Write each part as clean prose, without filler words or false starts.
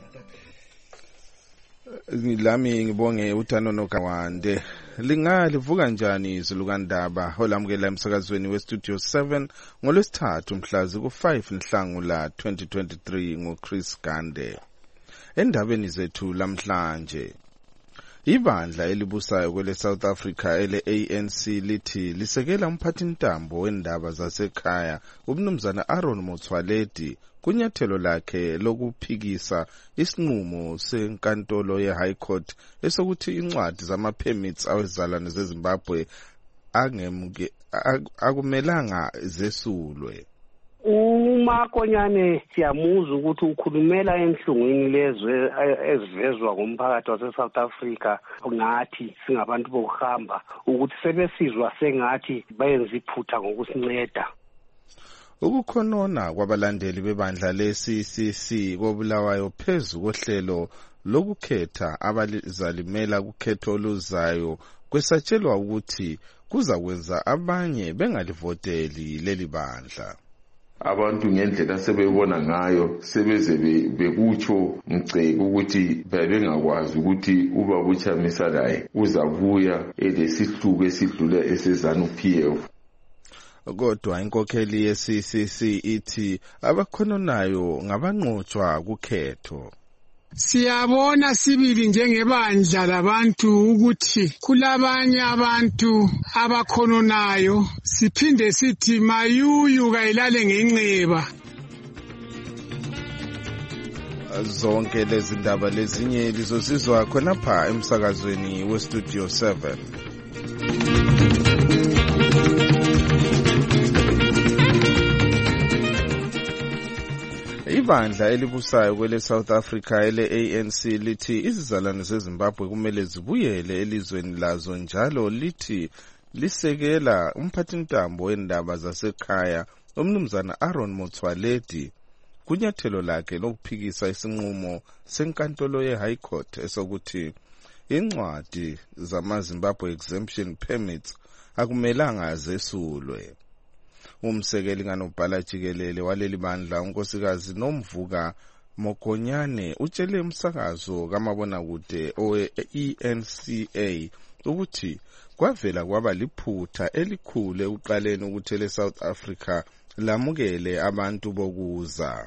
Lami ngibonge uThano Nokawande. Livuka njani izulukandaba olamukela emsakazweni weStudio 7 ngolwesithathu mhla ku-5 Nhlangula 2023 nguChris Gande. Endabeni zethu lamhlanje, ibandla elibusayo kwele South Africa ele-ANC lithi lisekela umphathintambo wendaba zasekhaya umnumzana Aaron Motsoaledi kunyathelo lakhe lokuphikisa isinqumo senkantolo ye-High Court esokuthi incwadi zama-permits awezizalwane zeZimbabwe akumelanga zesulwe. Umakonyane siyamuzwa ukuthi ukhulumela enhlungwini lezwe ezivezwa ngumphakathi wase-South Africa ngathi singabantu bokuhamba ukuthi sebesizwa sengathi bayenza iphutha ngokusinceda. Ukukhonona kwabalandeli bebandla le-CCC koBulawayo phezu kohlelo lokukhetha abazalimela kukhetho oluzayo kwesatshelwa ukuthi kuza kwenza abanye bengalivoteli leli bandla. Abantu ngendlela sebebona ngayo sebeze bekutsho ngiceke ukuthi bebengakwazi ukuthi ubabuchamisa laye uzabuya elesihluku esidlula esezanu-PF. Kodwa inkokheli ye-CCC ithi abakhonanayo ngabanqotshwa kukhetho. Siyabona sibili njengebandla labantu ukuthi kulabanye abantu abakhononayo, siphinde sithi mayuyu kayilale ngenxeba. Zonke lezi ndaba lezinye lizosizwa khonapha emsakazweni weStudio 7. Ibandla elibusayo kwele South Africa ele-ANC lithi izizalwane zeZimbabwe kumele zibuyele elizweni lazo, njalo lithi lisekela umphathintambo wendaba zasekhaya umnumzana Aaron Motsoaledi kunyathelo lakhe lokuphikisa isinqumo senkantolo ye-High Court esokuthi incwadi zama-Zimbabwe exemption permits akumelanga zesulwe. Umsekeli kanobhala jikelele waleli bandla unkosikazi Nomvuka Mokonyane utshele umsakazo kamabonakude owe-ENCA ukuthi kwavela kwaba liphutha elikhulu ekuqaleni ukuthi le-South Africa lamukele abantu bokuza.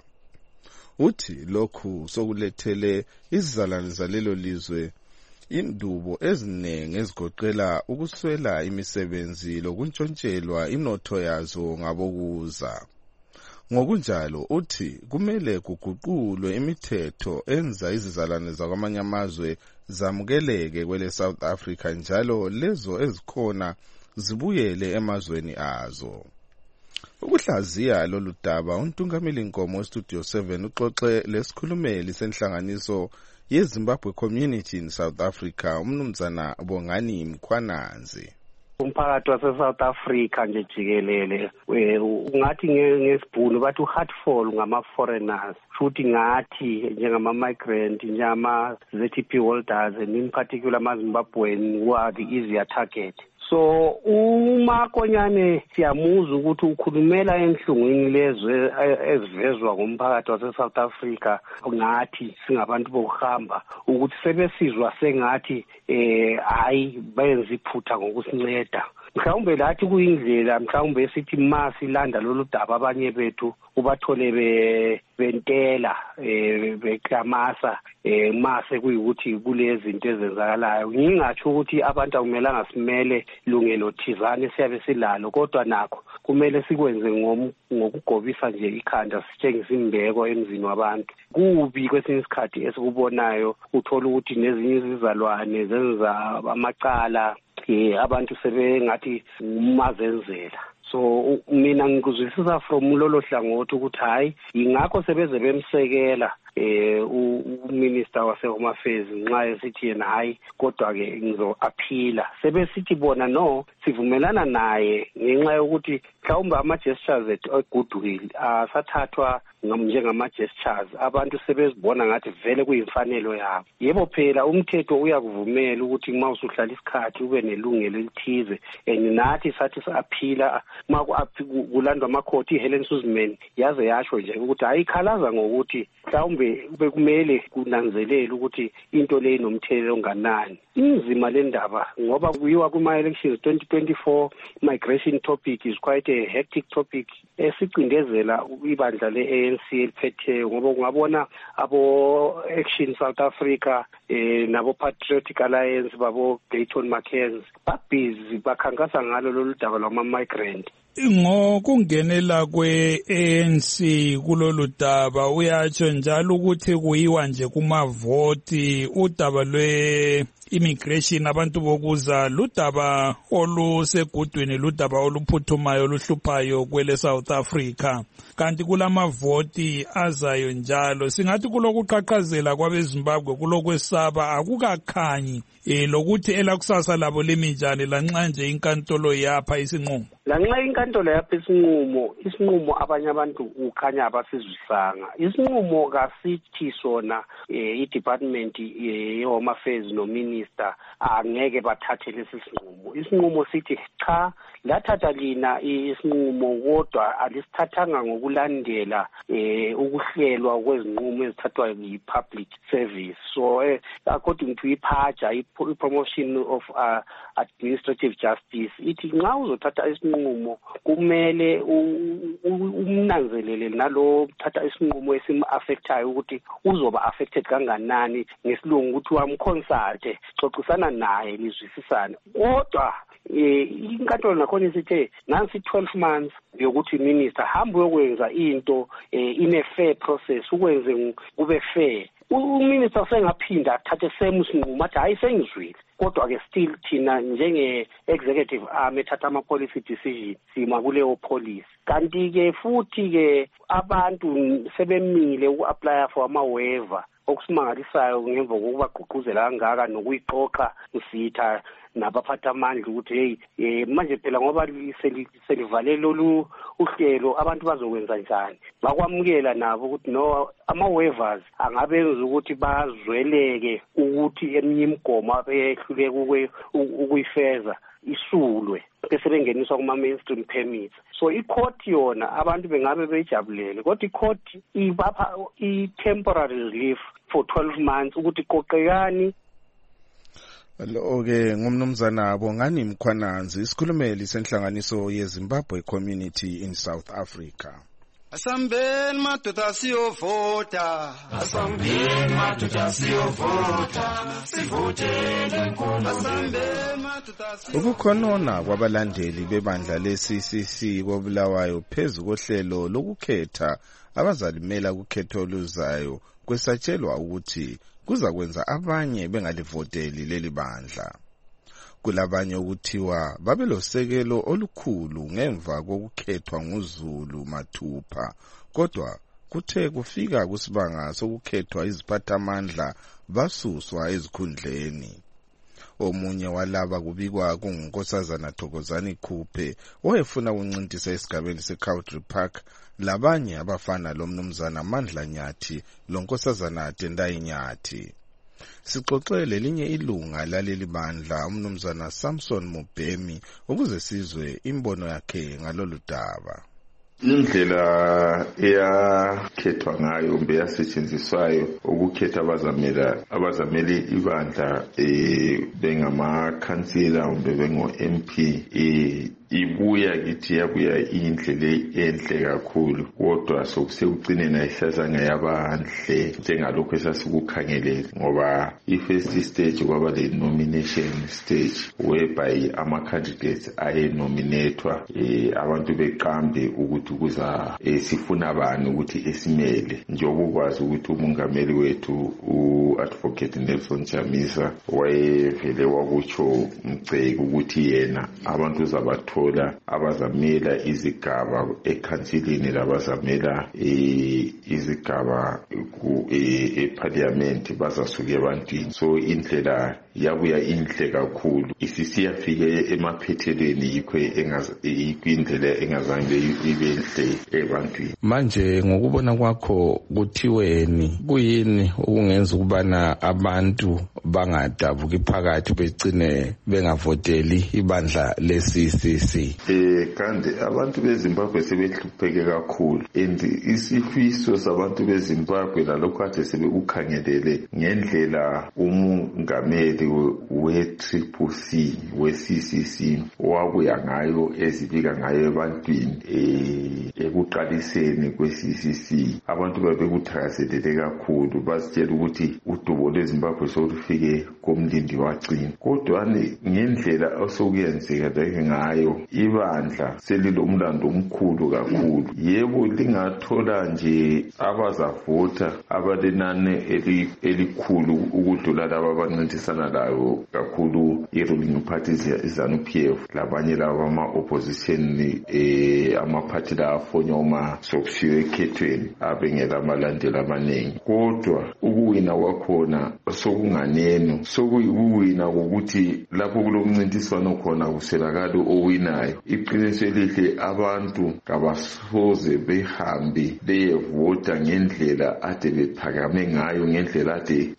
Uthi lokhu sokulethele izizalwane zalelo lizwe indubo eziningi ezigoqela ukuswela imisebenzi lokuntshontshelwa inotho yazo ngabokuza. Ngokunjalo uthi kumele kuguqulwe imithetho enza izizalwane zakwamanye amazwe zamukeleke kwele South Africa, njalo lezo ezikhona zibuyele emazweni azo. Ukuhlaziya lolu daba untungameli Nkomo weStudio 7 uxoxe lesikhulumeli senhlanganiso yeZimbabwe Community in South Africa umnumzana Bongani Mkhwananzi. Umphakathi wase-South Africa nje jikelele ungathi ngesibhunu bathi u-heartful ngama-foreigners, futhi ngathi njengama-migrant, njengama-ZTP holders, and in particular ama-Zimbabwean who are the easier target. So umakonyane siyamuzwa ukuthi ukhulumela enhlungwini lezwe ezivezwa ngumphakathi wase-South Africa ngathi singabantu bokuhamba ukuthi sebesizwa sengathi hayi bayenza iphutha ngokusinceda. Mhlawumbe lathi kuyindlela mhlawumbe sithi masilanda lolu daba abanye bethu ubathole bentela beklamasa mase kuyikuthi kulezi zinto ezenzakalayo. Ngingatsho ukuthi abantu akumelanga simele lungelo thizane siyabe silalo, kodwa nakho kumele sikwenze ngokugobisa nje ikhanda, sitshengisa imbeko emzini wabantu. Kubi kwesinye isikhathi esikubonayo uthola ukuthi nezinye izizalwane zenza amacala abantu sebengathi umazenzela. So mina ngikuzwisisa from lolo hlangothi ukuthi hayi ingakho sebeze bemsekela uminister wase-Home Affairs nxa esithi yena hayi kodwa ke ngizo-aphila. Sebesithi bona no, sivumelana naye ngenxa yokuthi mhlawumbe ama-gestures e-goodwill asathathwa njengama-gestures abantu sebezibona ngathi vele kuyimfanelo yabo. Yebo phela umthetho uyakuvumela ukuthi uma usuhlala isikhathi ube nelungelo elithize, and nathi sathi saphila uma kulandwa amakhoti iHelen Suzman yaze yasho nje ukuthi ayikhalaza ngokuthi mhlawumbe bekumele kunanzelele ukuthi into le inomthelela onganani. Inzima le ndaba ngoba kuyiwa kuma-elections 2024, migration topic is quite a hectic topic esicindezela ibandla le-ANC eliphetheyo, ngoba kungabona abo-Action South Africa nabo-Patriotic Alliance babo-Gayton Mackenzie babhizi bakhankasa ngalo lolu daba lwama-migrant. Ngokungenela kwe-ANC kulolu daba uyatsho njalo ukuthi kuyiwa nje kumavoti, udaba lwe-immigration abantu bokuza ludaba olusegudwini, ludaba oluphuthumayo oluhluphayo kwele South Africa, kanti kulamavoti azayo njalo. Singathi kulokuqhaqhazela kwabeZimbabwe, kulokwesaba, akukakhanyi lokuthi elakusasa labo liminjani lanxa nje inkantolo yapha isinqumo. Lanxa inkantolo yapha isinqumo abanye abantu ukhanya abasizwisanga. Isinqumo kasithi sona i-department ye-Home Affairs no-minister angeke bathathe lesi sinqumo. Isinqumo sithi cha, lathatha lina isinqumo kodwa alisithathanga ngokulandela ukuhlelwa kwezinqumo ezithathwa yi-public service. So according to iPhaja, i-promotion of administrative justice, ithi nxa uzothatha isinqumo kumele umnanzelele nalo thatha isinqumo esim-affectayo ukuthi uzoba affected kanganani, ngesilungu ukuthi wamconsulte, xoxisana naye lizwisisane. Kodwa inkantolo nakhona isithe nansi 12 months yokuthi minister hambe uyokwenza into in a fair process, ukwenze kube fair. Uminister sengaphinda athathe same sinqumo athi hayi sengizwile, kodwa ke still thina njenge-executive arm ethatha ama-policy decision sima kuleyo policy. Kanti ke futhi ke abantu sebemile uku-aplya for ama-waiver, okusimangalisayo ngemva kokubagqugquzela kangaka nokuyixoxa usitha nabaphatha amandla ukuthi hey manje phela ngoba selivale lolu uhlelo abantu bazokwenza njani. Bakwamukela nabo ukuthi no, ama-waivers angabenza ukuthi bazweleke ukuthi eminye imigomo abehluleke ukuyifeza isulwe bese bengeniswa kuma-mainstream permits. So i-court yona abantu bengabe bejabulele, kodwa i-court ibapha i-temporary relief for 12 months ukuthi qoqekani. Lo-ke ngumnumzana Bongani Mkhwananzi, isikhulumeli senhlanganiso yeZimbabwe Community in South Africa. Asambeni madoda siyovota, asambeni madoda siyovota, sivotele nkulu. Asambeni madoda siyovota. Ukukhonona kwabalandeli bebandla le-CCC koBulawayo phezu kohlelo lokukhetha abazalimela kukhetho oluzayo kwesatshelwa ukuthi kuza kwenza abanye bengalivoteli leli bandla. Kulabanye ukuthiwa babelosekelo olukhulu ngemva kokukhethwa nguZulu mathupha, kodwa kuthe kufika kusibanga sokukhethwa iziphathamandla basuswa ezikhundleni. Omunye walaba kubikwa kungunkosazana Thokozani Khuphe owayefuna ukuncintisa esigabeni seCountry Park, labanye abafana lomnumzana Mandla Nyathi lonkosazana Tendai Nyathi. Sixoxele linye ilunga laleli bandla umnumzana Samson Mubhemi ukuze sizwe imbono yakhe ngalolu daba. Indlela eyakhethwa ngayo mbe yasetshenziswayo ukukhetha abazameli ibandla bengamakhansila mbe bengo-MP ibuya kithi yabuya indlela enhle kakhulu, kodwa sokusekucineni ayihlazanga yabanhle njengalokho esasikukhangelele, ngoba i-first stage kwaba le nomination stage whereby ama-candidates ayenominethwa abantu beqambe ukuthi kuza sifuna bani ukuthi esimele. Njengoba ukwazi ukuthi umongameli wethu u-Advocate Nelson Chamisa wayevele wakutsho Mceki ukuthi yena abantu uzabathola uzothola abazamela izigaba ekhansilini labazamela izigaba eParliament bazasuke ebantwini. So indlela yabuya inhle kakhulu isisiyafike emaphethelweni yikho indlela engazange ibe nhle ebantwini. Manje ngokubona kwakho kuthiweni kuyini okungenza ukubana abantu bangadabuki phakathi begcine bengavoteli ibandla le-CCC? Kanti abantu beZimbabwe sebehlupheke kakhulu, and isifiso sabantu beZimbabwe lalokho kade sebekukhangelele ngendlela umongameli we-CCC we-CCC wabuya ngayo ezibika ngayo ebantwini ekuqaliseni kwe-CCC. Abantu babekuthakazelele kakhulu, bazitshela ukuthi udubo lweZimbabwe solufike komlindi wagcina. Kodwa ngendlela osokuyenzeka ngayo ibandla selilomlando omkhulu kakhulu. Yebo lingathola nje abazavota abalenani elikhulu ukudlula laba abancintisana layo kakhulu i-ruling parties ZANU-PF labanye laba ama-opposition amaphathi la afonyoma sokusiwe ekhethweni abengela amalandela amaningi. Kodwa ukuwina kwakhona sokunganeno, sokuyikuwina kokuthi lapho kulomncintiswano khona kuselakala owinayo. Iqiniso elihle abantu kabasoze behambe beyevota ngendlela ade bephakame ngayo, ngendlela ade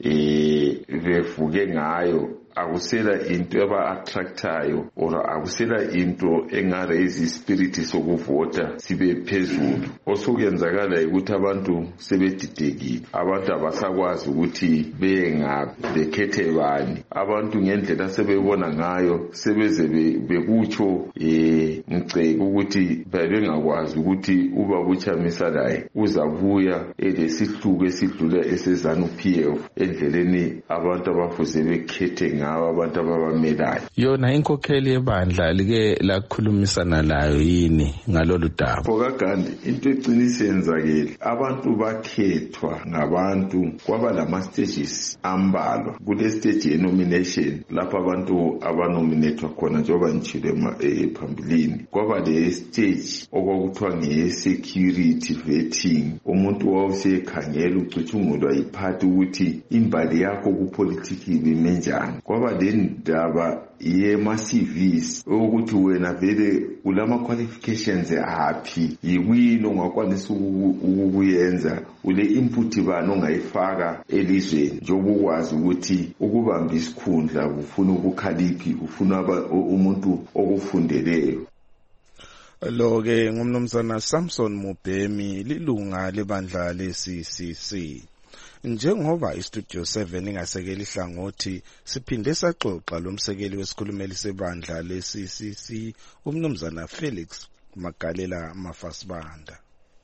bevuke ngayo. Akusela into eba-attractayo or akusela into engaraise ispirit sokuvota sibe phezulu. Osokuyenzakala ukuthi abantu sebedidekile, abantu abasakwazi ukuthi bekhethe bani. Abantu ngendlela sebebona ngayo sebeze bekutsho ngiceke ukuthi bengakwazi ukuthi ubabuchamisa laye uzabuya elesihluko esidlula eseZANU-PF endleleni abantu abafuze bekhethe abantu ababamelayo. Yona inkokheli yebandla like lakhulumisana layo yini ngalolu daba? Ngokagandi into eqinisa yenzakele, abantu bakhethwa ngabantu, kwaba lama stages ambalwa. Kule stage ye-nomination lapho abantu abanominatwa khona njengoba ngitshilo phambilini, kwaba le stage okwakuthiwa ngeye-security vetting. Umuntu wawusekhangela ucutshungulwa yiphathi ukuthi imbali yakho kupolitikili ime njani. Kwaba le ndaba ye-ma-CVs ukuthi wena vele ulama qualifications aphi, yikwini ongakwanisa ukuyenza, ule input bani ongayifaka elizweni njengoba ukwazi ukuthi ukubamba isikhundla ufuna ukukhaliphi, ufuna umuntu okufundeleyo. Lo-ke ngumnumzana Samson Mubhemi, lilunga lebandla le-CCC. Njengoba iStudio 7 ingasekeli ihlangothi, siphinde saxoxa lomsekeli wesikhulumeli sebandla le-CCC umnumzana Felix Magalela Mafasibanda.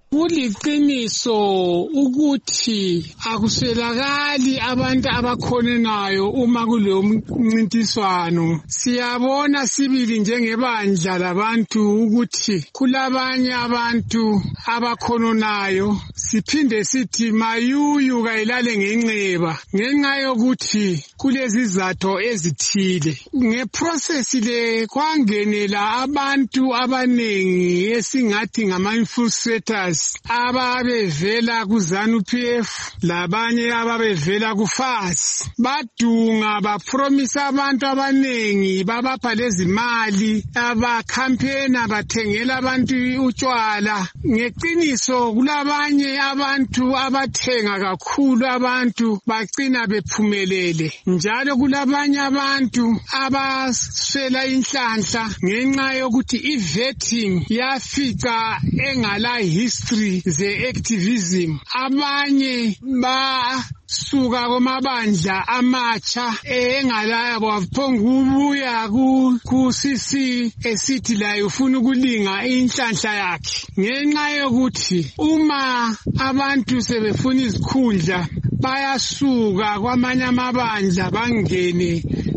Kuliqiniso ukuthi akuswelakali abantu abakhonenayo uma kulo mncintiswano. Siyabona sibili njengebandla labantu ukuthi kulabanye abantu abakhonenayo, siphinde sithi mayuyu kayilale ngenxeba ngenxa yokuthi kulezizatho ezithile. Ngeprocess le kwangenela abantu abanengi esingathi ngama-infiltrators ababevela kuZANU-PF labanye ababevela kuFAS, badunga bapromisa abantu abanengi, babapha lezimali, abakhampena bathengela abantu utshwala. Ngeqiniso kulabanye abantu abathenga kakhulu abantu bacina bephumelele, njalo kulabanye abantu abaswela inhlanhla ngenxa yokuthi i-vetting yafica engala history ze-activism. Abanye basuka kumabandla amatsha engalaya baphonga ubuya ku-CC esithi layo ufuna ukulinga inhlanhla yakhe, ngenxa yokuthi uma abantu sebefuna izikhundla bayasuka kwamanye amabandla bangene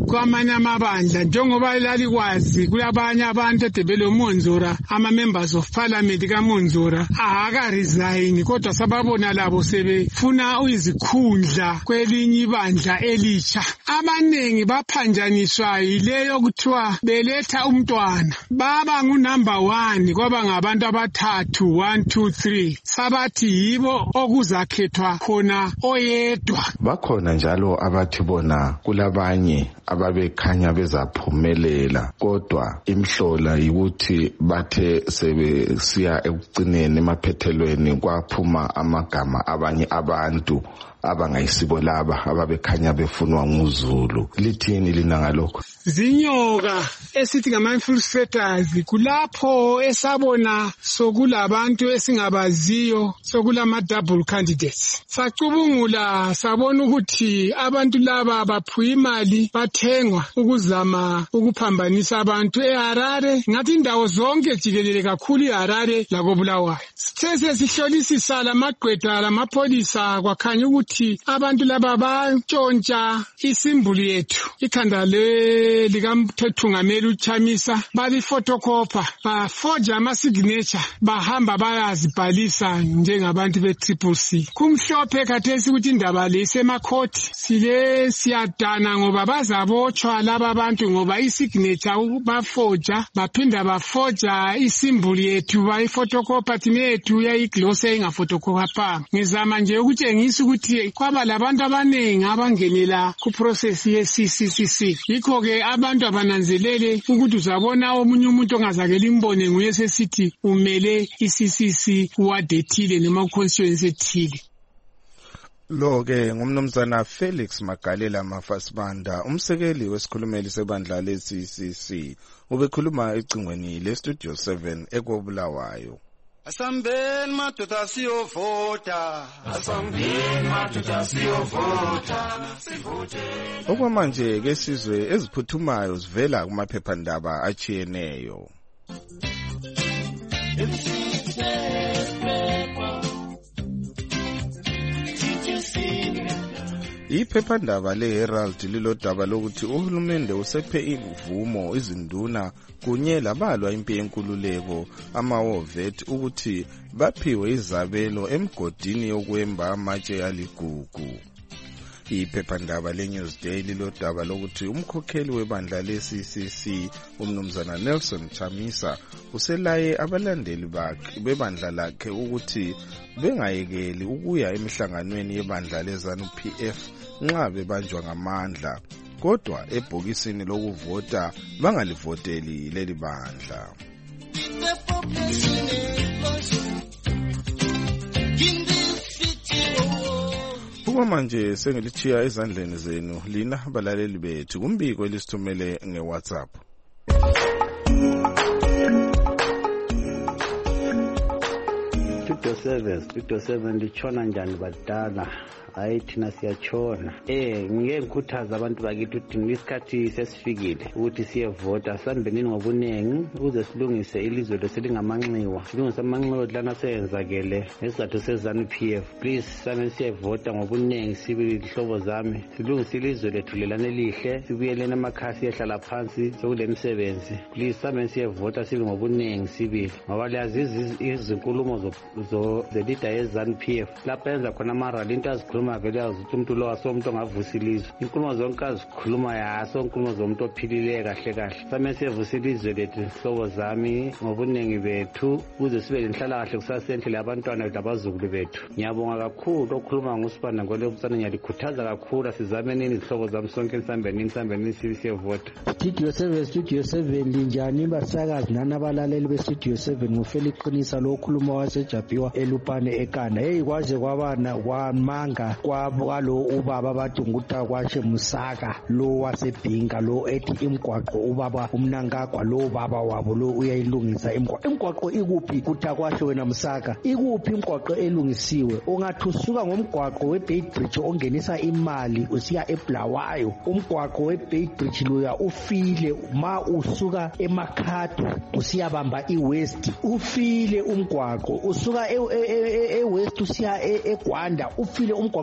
kwamanye amabandla njengoba lalikwazi kulabanye abantu edebelomonzora ama-members of parliament kamonzora aka-resign kodwa sababona labo sebefuna izikhundla kwelinye ibandla elitsha. Abaningi baphanjaniswa yileyo kuthiwa beletha umntwana baba ngunumber 1 kwaba ngabantu abathathu 1 2 3 sabathi yibo okuzakhethwa khona oyedwa. Bakhona njalo abathi bona kulabanye ababekhanya bezaphumelela kodwa imhlola ukuthi bathe sebesiya ekucineni emaphethelweni kwaphuma amagama abanye abantu abangayisibo laba ababekhanya befunwa nguZulu. Lithini lina ngalokho? Zinyoka esithi ngama-infiltrators kulapho esabona sokulabantu esingabaziyo sokulama-double candidates. Sacubungula sabona ukuthi abantu laba baphuye imali bathengwa ukuzama ukuphambanisa abantu eHarare ngathi indawo zonke jikelele kakhulu iHarare lakoBulawayo. Sithe sesihlolisisa lamagqwetha lamapholisa kwakhanya ukuthi abantu laba bantshontsha isimbulu yethu ikhanda likamthethungameli uChamisa balifotokopa baforja ama-signature bahamba bayazibhalisa njengabantu be-CCC. Kumhlophe khathesi ukuthi indaba le isemakhoti siyadana ngoba bazabotshwa laba abantu ngoba i-signature baforja baphinda baforja isimbulu yethu bayifotokopa thina yethu yayiglose ingafotokopanga. Ngizama nje ukutshengisa ukuthi kwaba labantu abaningi abangenela kuprocess ye-CCC. Yikho-ke abantu abananzelele ukuthi uzabona omunye umuntu ongazakela imbone nguye sesithi umele i-CCC ward ethile noma constituency ethile. Lo-ke ngumnumzana Felix Magalela Mafasibanda, umsekeli wesikhulumeli sebandla le-CCC, ubekhuluma ecingweni le-Studio 7 eKobulawayo. Asambeni madoda siyovota, asambeni madoda siyovota, sivote. Okwamanje ke sizwe eziphuthumayo zivela kumaphephandaba achiyeneyo. Iphephandaba le-Herald lilodaba lokuthi uhulumende usephe imvumo izinduna kunye labalwa impi yenkululeko ama-Wovet ukuthi baphiwe izabelo emgodini yokwemba amatshe aligugu. Iphephandaba le-Newsday lilodaba lokuthi umkhokheli webandla le-CCC umnumzana Nelson Chamisa uselaye abalandeli bakhe bebandla lakhe ukuthi bengayekeli ukuya emihlanganweni yebandla le-ZANU-PF nxa bebanjwa ngamandla, kodwa ebhokisini lokuvota bangalivoteli leli bandla. Manje sengilitshiya ezandleni zenu lina balaleli bethu kumbiko elisithumele ngeWhatsApp. Studio 7 lichona njani badala hayi thina siyachona. Ngike ngikhuthaza abantu bakithi ukuthi ngesikhathi sesifikile ukuthi siyevota sanbenini ngobunengi ukuze silungise ilizwe leselingamanxiwa, silungise amanxiwa lana seyenzakele ngesizathu seZANU-PF. Please same siyevota ngobunengi sibili ihlobo zami, silungise ilizwe lethu lelana elihle, sibuyeleni amakhasi ehlala phansi sekule misebenzi. Please same siyevota sibili ngobunengi sibili ngoba liyazi izinkulumo the leader yeZANU-PF lapha yenza khona amarali into azikhuluma vele yazi ukuthi umuntu lo asomuntu ongavusa ilizwe. Inkulumo zonke azikhuluma yaso inkulumo zomuntu ophilileyo kahle kahle. Same siyevusa ilizwe lethu hlobo zami ngobunengi bethu ukuze sibe lenhlala kahle kusasendlela abantwana labazukulu bethu. Ngiyabonga kakhulu okhuluma ngusibanda ngole ubusana, ngiyalikhuthaza kakhulu sizamenini izihlobo zami sonke nisambenini siyevota. Studio 7 linjani basakazi nanabalaleli be-Studio 7 nguFelix Qinisa lo okhuluma waseJapiwa eLupane eKanda. Kwaze kwabana kwamanga kwalo ubaba bathi ngutha kwashe Musaka lo wasebhinga lo ethi imgwaqo ubaba umnankagwa lo baba wabo lo uyayilungisa imgwaqo ikuphi kutha kwashe wena Musaka, ikuphi imgwaqo elungisiwe? Ungathi usuka ngomgwaqo weBaitbridge ongenisa imali usiya eBulawayo, umgwaqo weBaitbridge loya ufile ma usuka eMakhado usiyabamba iWest ufile umgwaqo, usuka eWest usiya eGwanda ufile umgwaqo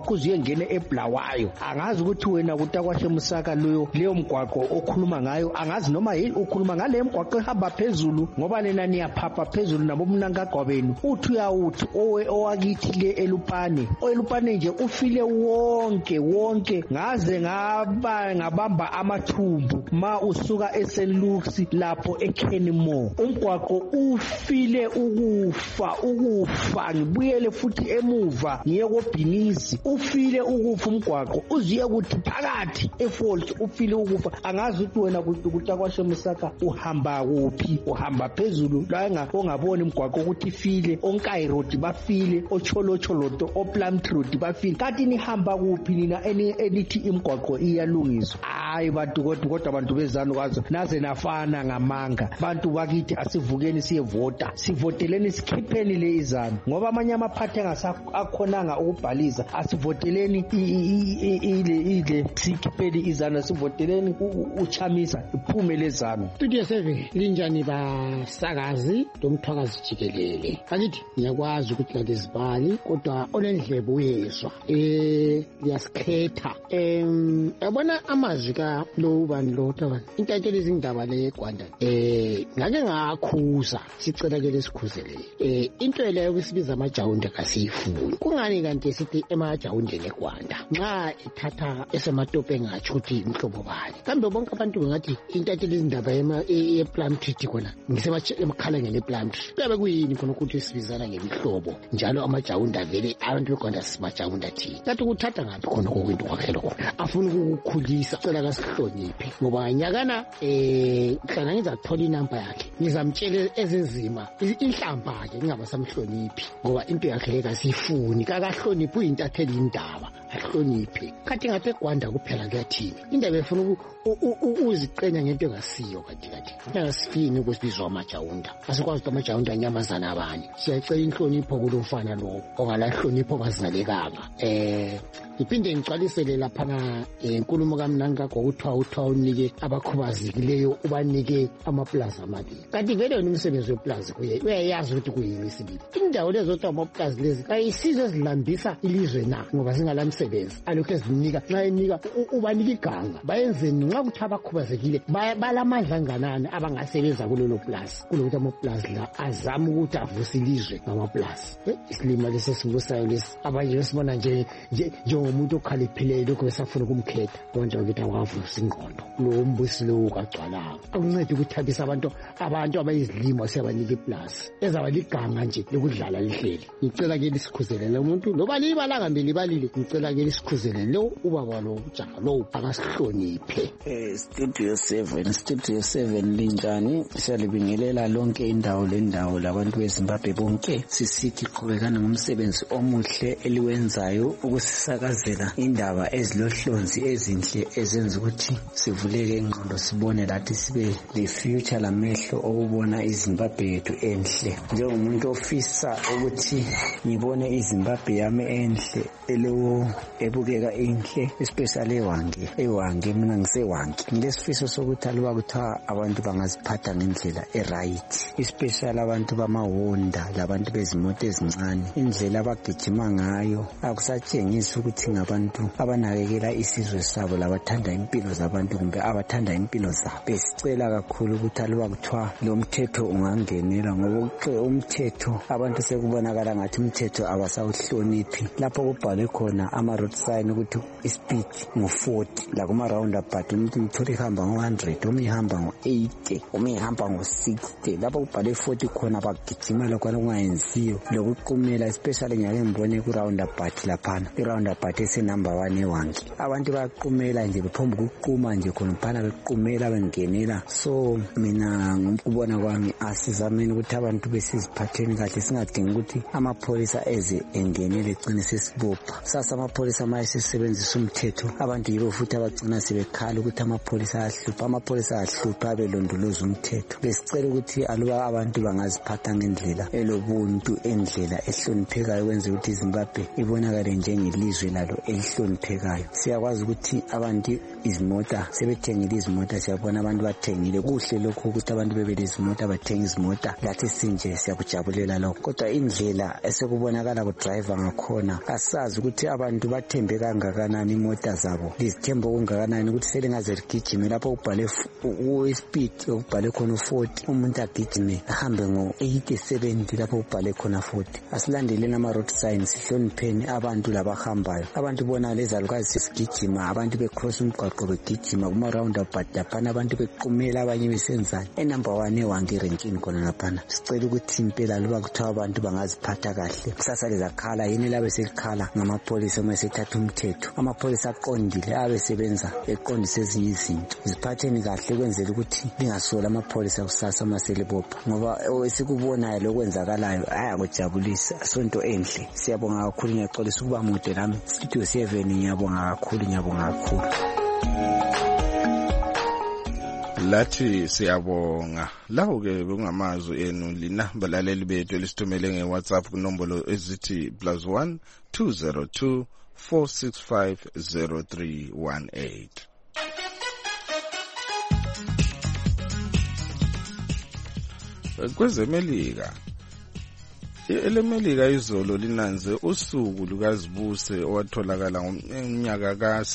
umgwaqo uze uyengene eBulawayo. Angazi ukuthi wena kuTakwashe Musaka leyo mgwaqo okhuluma ngayo, angazi noma yini ukhuluma ngale mgwaqo ehamba phezulu, ngoba lena niyaphapha phezulu nabo mnankagwa benu. Uthi uyawuthi owakithi le elupane nje ufile wonke ngaze ngabamba amathumbu ma usuka eSt Luke's lapho eKenmore. Umgwaqo ufile ukufa ngibuyele futhi emuva ngiye koBhinizi, ufile ukufa umgwaqo uziye kuthi phakathi eFalls ufile ukufa. Angazi ukuthi wena kuTakwashe Musaka uhamba kuphi, uhamba phezulu la ongabona umgwaqo ukuthi ifile, oNkayi Road bafile, oCholocholoto oPlum Road bafile. Kanti nihamba kuphi nina elithi imgwaqo iyalungiswa? Hayi bantu, kodwa abantu bezanu kwazo naze nafana ngamanga. Bantu bakithi asivukeni siyevota, sivoteleni sikhipheni le izanu, ngoba amanye amaphathi akhonanga ukubhaliza. Asivoteleni ile sikhipheni izanu, asivoteleni uChamisa iphume lezanu. Studio 7 linjani basakazi lomthwakazi jikelele? Bakithi ngiyakwazi ukuthi lalezibali kodwa olendlebe uyezwa liyasikhetha. Yabona amazwi ka lo bani lo tabani intatshela izindaba le eGwanda ngake ngakhuza sicela ke lesikhuzele into leyo ukusibiza amajawunde kasiyifuni. Kungani kanti sithi emajawunde eGwanda nxa ithatha esemaTope ngathi ukuthi imhlobo bani? Kambe bonke abantu bengathi intatshela izindaba ePlum Tree khona ngisemakhalangeni ePlum Tree kuyabe kuyini khona ukuthi sibizana ngemihlobo njalo amajawunde vele abantu beGwanda simajawunde thina. Kanti ukuthatha ngaphi khona kokwinto kwakhe lokho? Afuna ukukhulisa, cela kasihloniphe ngoba nyakana hlanga ngizathola inamba yakhe ngizamtshela ezenzima inhlamba ke ngingabasamhloniphi ngoba into yakhe ekasifuni kakahloniphi uyintatheli indaba ahloniphe. Kanti ngapha eGwanda kuphela kuyathini indaba efuna uziqenya ngento engasiyo. Kanti ngasifini ukusibizwa amajawunda, asikwazi ukuthi amajawunda anyamazana abanye. Siyacela inhlonipho kulomfana lo ongalahlonipho bazingalekanga. Ngiphinde ngicwalisele lapha inkulumo kaMnankagwa ukuthiwa unike abakhubazekileyo ubanike amaplaza amabili. Kanti vele wena umsebenzi weplaza uyayazi ukuthi kuyini isibili. Indawo lezo zokuthi amaplaza lezi ayisizo ezilambisa ilizwe na ngoba singalamsebenzi alokhu ezinika nxa enika ubanika iganga bayenzeni nxa kuthi abakhubazekile balamandla anganani abangasebenza kulelo plaza kulokuthi amaplaza la azama ukuthi avuse ilizwe ngamaplaza. Isilima lesesibusayo lesi abanye besibona njengomuntu okhaliphileyo lokho besafuna ukumkhetha konke ukuthi awavusa ingqondo. Lo mbusi lo kagcwalanga akuncede ukuthabisa abantu abayizilimo siyabanika iplaza ezabaliganga nje lokudlala lihleli. Ngicela ke lisikhuzelele umuntu loba libalanga mbili ngicela ke lisikhuzele lo ubaba lo ujaha lo akasihloniphe. Studio 7 linjani? Siyalibingelela lonke indawo lendawo labantu beZimbabwe bonke. Sisithi qhubekana ngomsebenzi omuhle eliwenzayo ukusisakazela indaba ezilohlonzi ezinhle ezenza ukuthi sivuleke ingqondo sibone lathi sibe le future lamehlo okubona iZimbabwe yethu enhle. Njengomuntu ofisa ukuthi ngibone iZimbabwe yami enhle ebukeka inhle, especially ewange mina ngisewange. Ngilesifiso sokuthi aluba kuthiwa abantu bangaziphatha ngendlela eright, especially abantu bamahonda labantu bezimoto ezincane, indlela abagijima ngayo akusatshengisi ukuthi ngabantu abanakekela isizwe sabo labathanda impilo zabantu kumbe abathanda impilo zabo. Besicela kakhulu ukuthi aluba kuthiwa lo mthetho ungangenela ngoba umthetho abantu sekubonakala ngathi umthetho abasawuhloniphi. Lapho kubhalwe khona ama-road sign ukuthi ispeed ngu-40 la kuma-roundabout umuntu umthole ihamba ngo-100 omunye ihamba ngo-80 omunye ihamba ngo-60. Lapho kubhalwe 40 khona bagijima lokho kungayenziyo lokuqumela, especially ngiyake ngibone ku-roundabout laphana, i-roundabout esenumber 1 ewange. Abantu bayaqumela nje bephomba ukuquma nje khonaphana bequmela bengenela. So mina ngokubona kwami asizameni ukuthi abantu besiziphatheni kahle, singadingi ukuthi amapholisa eze engenele egcine sesibopha. Sasa amapholisa ma esebenzisa umthetho abantu yibo futhi abagcina sebekhala ukuthi amapholisa ayahlupha abelondoloza umthetho. Besicela ukuthi aluba abantu bangaziphatha ngendlela elobuntu, endlela ehloniphekayo, kwenza ukuthi iZimbabwe ibonakale njengelizwe lalo elihloniphekayo. Siyakwazi ukuthi abantu izimota sebethengile izimota, siyabona abantu bathengile. Kuhle lokho ukuthi abantu bebele izimota bathenga izimota, lathi sinje siyakujabulela lokho. Kodwa indlela esekubonakala ku-driver ngakhona, asazi ukuthi abantu bathembe kangakanani imota zabo, lizithemba okungakanani ukuthi selingaze ligijime lapho kubhale speed okubhale khona 40, umuntu agijime ahambe ngo-80 70 lapho kubhale khona 40. Asilandeleni ama-road signs, sihlonipheni abantu labahambayo. Abantu bona lezalukazi sesigijima, abantu becross umgwaqo begijima kuma-roundabout laphana, abantu bequmela abanye besenzani. Number 1 ewange renkini khona laphana. Sicela ukuthi impela luba kuthiwa abantu bangaziphatha kahle, kusasa lezakhala yini labe selikhala ngamapholisa uma esethatha umthetho. Amapholisa aqondile abesebenza eqondise ezinye izinto. Ziphatheni kahle kwenzela ukuthi lingasola amapholisa kusasa maselibopha, ngoba esikubonayo lokwenzakalayo ayakujabulisa. Sonto enhle, siyabonga kakhulu, ngiyaxolisa ukuba mude nami. Studio 7 ngiyabonga kakhulu. Lathi siyabonga. Lawo-ke bekungamazwi enu lina balaleli bethu elisithumele nge-WhatsApp kunombolo ezithi +1 202 465 0318. Kwezemelika, elemelika izolo linanze usuku lukazibuse owatholakala ngomnyaka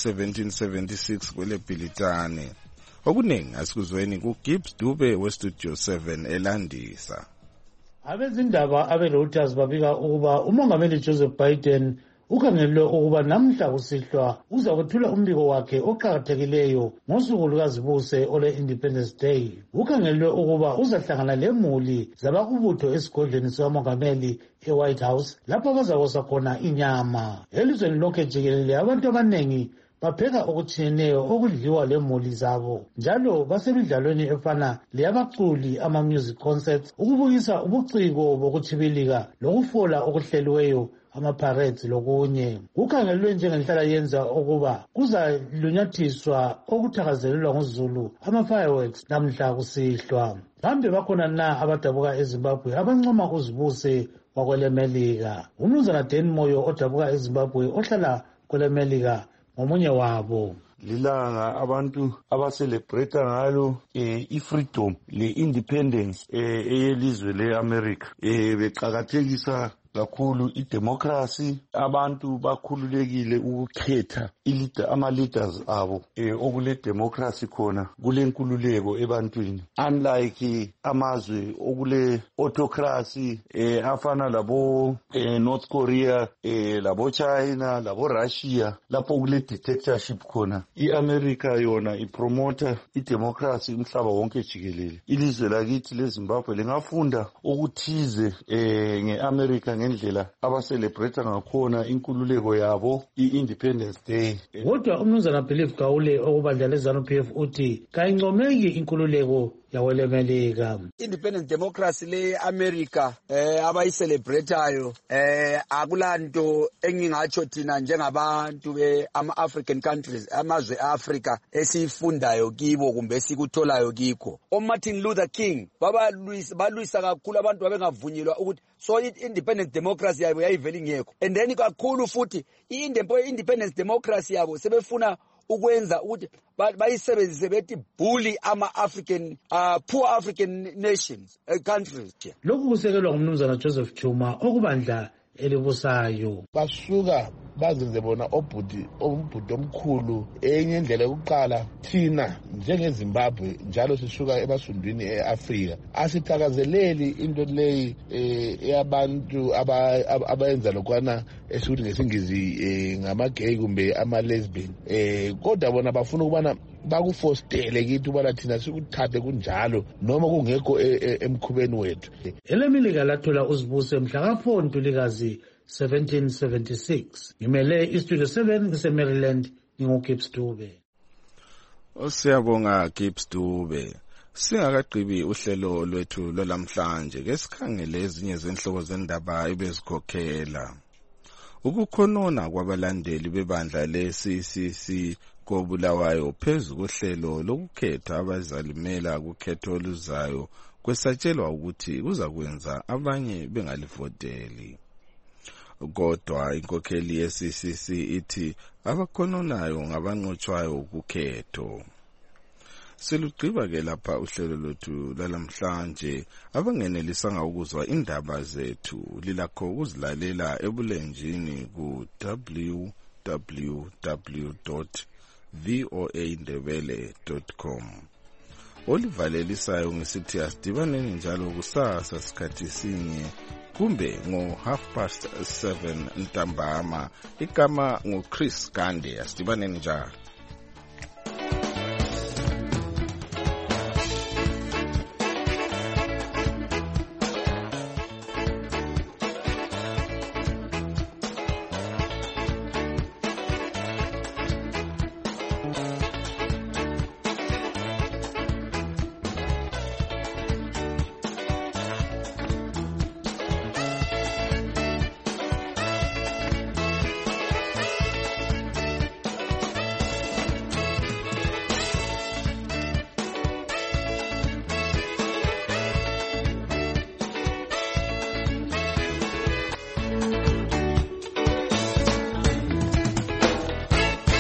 ka-1776 kweleBhilitane. Okuningi asikuzweni kuGibbs Dube weStudio 7 elandisa. Abezindaba abe-Reuters babika ukuba umongameli Joseph Biden ukhangelwe ukuba namhla kusihlwa uza kwethula umbiko wakhe oqakathekileyo ngosuku lukazibuse ole-Independence Day. Ukhangelwe ukuba uzahlangana lemuli zabakubutho esigodlweni sikamongameli e-White House lapho bazawosa khona inyama. Elizweni lonke jikelele abantu abanengi bapheka okutshiyeneyo okudliwa lemuli zabo, njalo basemidlalweni efana leyabaculi, ama-music concerts, ukubukisa ubuciko bokutshibilika lokufola okuhleliweyo, ama-parades lokunye. Kukhangelwe njengenhlala yenza ukuba kuzalunyathiswa okuthakazelelwa nguZulu, ama-fireworks, namhla kusihlwa. Kambe bakhona na abadabuka eZimbabwe abancoma uzibuse wakwelemelika? Umnumzana Dan Moyo odabuka eZimbabwe ohlala kwelemelika ngomunye wabo. Lilanga abantu abacelebrate ngalo i-freedom le-independence eyelizwe le-America, beqakathekisa kakhulu idemocracy. Abantu bakhululekile ukukhetha ama-leaders abo. Okule democracy khona kulenkululeko ebantwini, unlike amazwe okule autocracy afana labo North Korea, labo China, labo Russia, lapho kule dictatorship khona. I-America yona ipromota idemocracy umhlaba wonke jikelele. Ilizwe lakithi leZimbabwe lingafunda okuthize nge-America ngendlela abacelebrate ngakhona inkululeko yabo, i-Independence Day. Kodwa umnumzana Philip Gaule okubandla leZANU-PF uthi kayincomeki inkululeko yawelemelika. Independent democracy le-America abayicelebratayo akulanto engingatsho thina njengabantu ama-African countries, amazwe e-Africa esifundayo kibo kumbe esikutholayo kikho. Martin Luther King balwisa kakhulu abantu babengavunyelwa ukuthi so independent democracy yabo yayiveli ngekho. And then kakhulu futhi independence democracy yabo sebefuna ukwenza ukuthi bayisebenzise bethi bully ama-African poor African nations countries. Lokhu kusekelwa ngumnumzana Joseph Chuma okubandla elibusayo. Basuka bazenze bona umbhudi omkhulu. Enye indlela yokuqala thina njengeZimbabwe njalo sisuka ebasundwini e-Afrika asithakazeleli into leyi yabantu abayenza lokwana esikuthi ngesingisi ngama-gay kumbe ama-lesbian. Kodwa bona bafuna ukubana bakufostele kithi ubana thina sikuthathe kunjalo noma kungekho emkhubeni wethu. Elemelika lathola uzibuse mhla ka-4 Ntulikazi 1776. Ngimele iStudio 7 ngise-Maryland, nginguGibbs Dube. Siyabonga Gibbs Dube. Singakagqibi uhlelo lwethu lwalamhlanje ke sikhangele ezinye zenhloko zendaba ebezikhokhela. Ukukhonona kwabalandeli bebandla le-CCC koBulawayo phezu kohlelo lokukhetha abazalimela kukhetho oluzayo kwesatshelwa ukuthi kuzakwenza abanye bengalivoteli. kodwa inkokheli ye-CCC ithi abakhononayo ngabanqotshwayo ukukhetho. Selugqiba-ke lapha uhlelo lwethu lalamhlanje. Abangenelisanga ukuzwa indaba zethu lilakho ukuzilalela ebulenjini ku www.voandebele.com. Olivalelisayo ngisithi asidibaneni njalo kusasa sikhathi sinye kumbe ngo7:30 ntambama. Igama nguChris Gande. Asidibaneni njalo.